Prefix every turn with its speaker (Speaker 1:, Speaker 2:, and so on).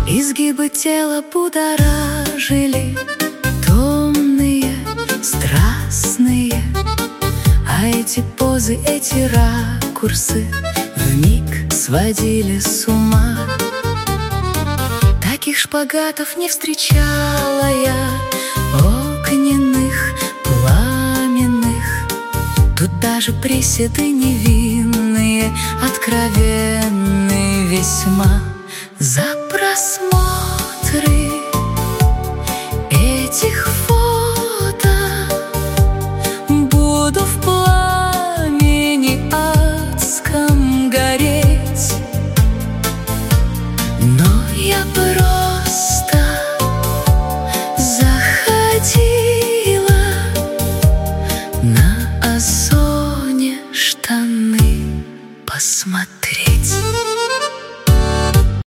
Speaker 1: Изгибы тела будоражили, томные, страстные. А эти позы, эти ракурсы вмиг сводили с ума. Таких шпагатов не встречала я, огненных, пламенных. Тут даже приседы невинные, откровенные весьма. За просмотры этих фото буду в пламени адском гореть. Но я